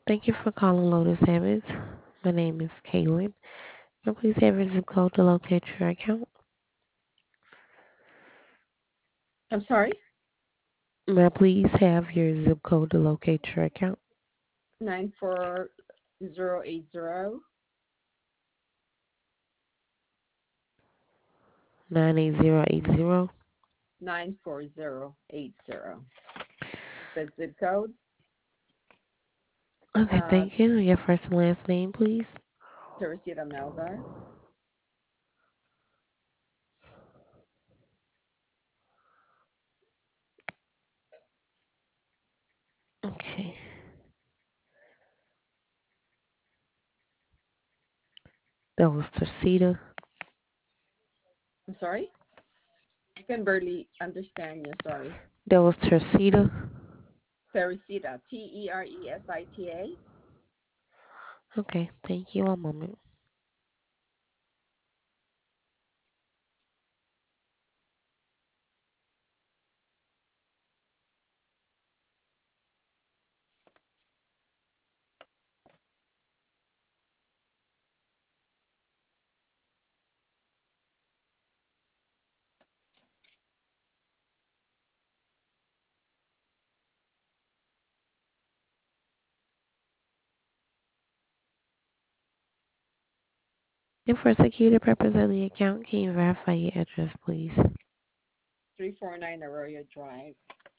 Thank you for calling Lotus Habits. My name is Kaylin. May I please have your zip code to locate your account? I'm sorry. May I please have your zip code to locate your account? 94080. 98080. 94080. The zip code. Okay, Uh, thank you. Your first and last name, please. Teresita Melgar. Okay. That was Terceta. I'm sorry. I can barely understand you. Sorry. That was Terceta. Teresita. Teresita. Okay, thank you. One moment. And for security purpose of the account, can you verify your address, please? 349 Arroyo Drive.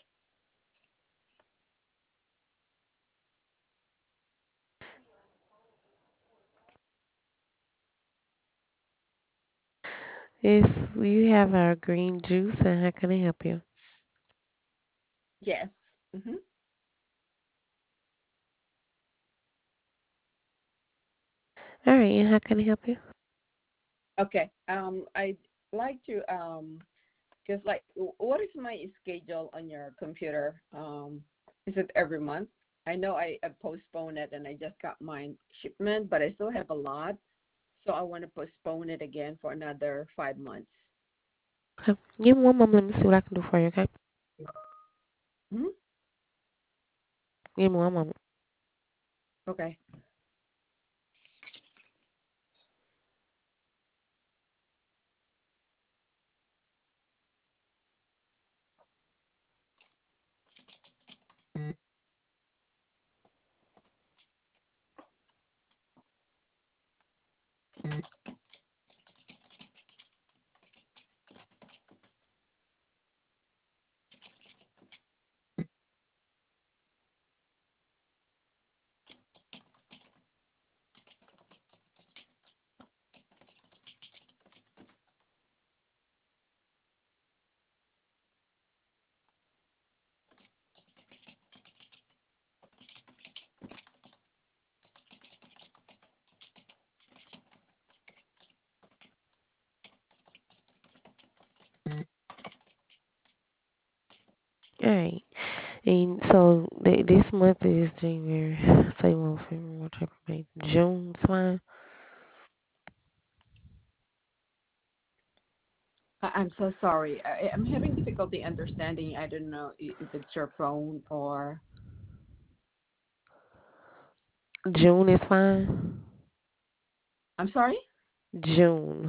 Yes, you have our green juice, and how can I help you? Yes. All right, and how can I help you? Okay. I'd like to because like, what is my schedule on your computer? Is it every month? I know I postponed it and I just got my shipment, but I still have a lot, so I want to postpone it again for another 5 months. Okay. Give me one moment. Let me see what I can do for you, okay? Hmm. Give me one moment. Okay. All right. And so this month is January. So you want February, March, April, May, June's fine. I'm so sorry. I'm having difficulty understanding. I don't know if it's your phone or. June is fine. I'm sorry. June.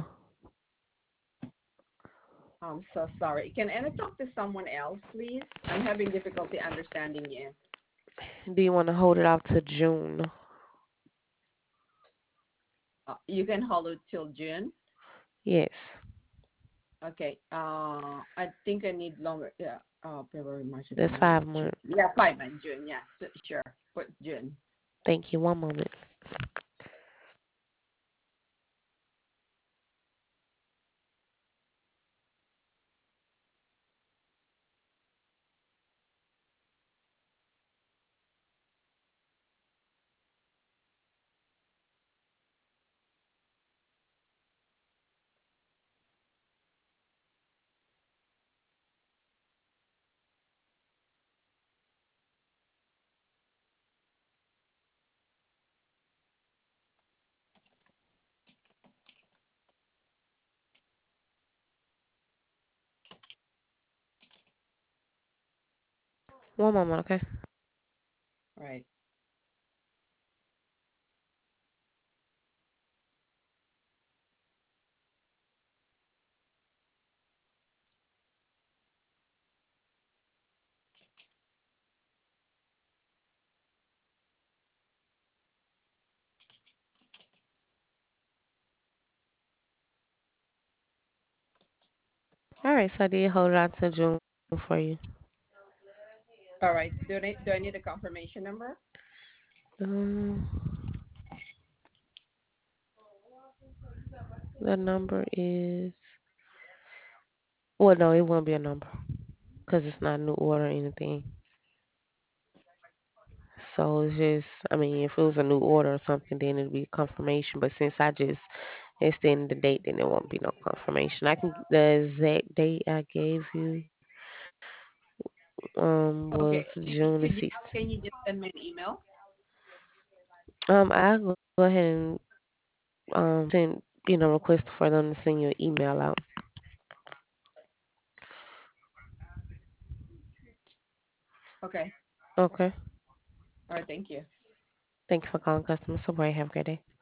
I'm so sorry. Can I talk to someone else, please? I'm having difficulty understanding you. Do you want to hold it off to June? You can hold it till June. Yes. Okay. I think I need longer. Yeah. February, March, April, That's May, 5 months. June. Yeah, 5 months. June. Yeah. Sure. Put June. Thank you. One moment. One moment, okay? Right. All right, so I did hold it out to June for you. All right. Do I need a confirmation number? Um, the number is well, no, it won't be a number because it's not a new order or anything. So it's just, I mean, if it was a new order or something, then it'd be confirmation. But since I just extended the date, then there won't be no confirmation. I can the exact date I gave you was Okay. June the Could you 6th. can you just send me an email? I'll go ahead and send request for them to send you an email out. Okay. Okay. All right. Thank you. Thank you for calling customer support. Have a great day.